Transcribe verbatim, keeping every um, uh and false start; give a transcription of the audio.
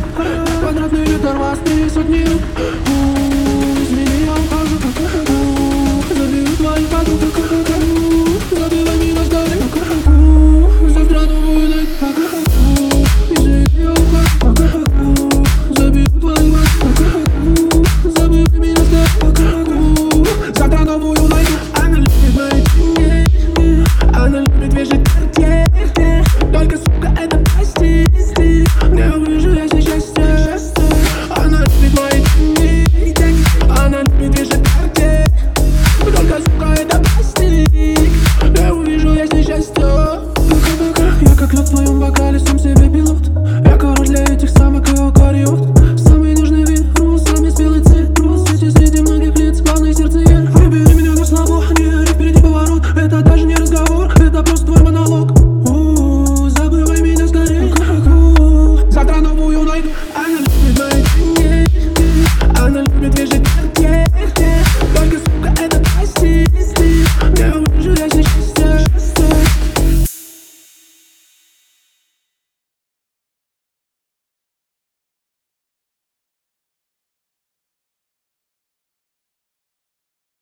Квадратный метр вас не сотнил. Измени, я ухожу. Заберу твою подругу. Забивай меня с горы. Завтра новую ночь. Измени, я ухожу. Заберу твою подругу. Забивай меня с горы. Завтра новую найду. Она любит мои деньги. Она любит вещи Cartier. Только, сука, это постель. Не увижу я здесь счастье. Она любит мои деньги. Она любит вещи Cartier. Только, сука, это постель. Не увижу я здесь счастье. Пока-пока. Я как лед в твоем бокале, сам себе пилот. Я король для этих самок и окариот. Самый нежный вид, рус, самый спелый цитрус. Среди среди многих лиц, главное сердце я. Выбери меня на слабо, не ори, впереди поворот. Это даже не разговор, это просто твой монолог. У-у-у, забывай меня скорее. Завтра новую найду.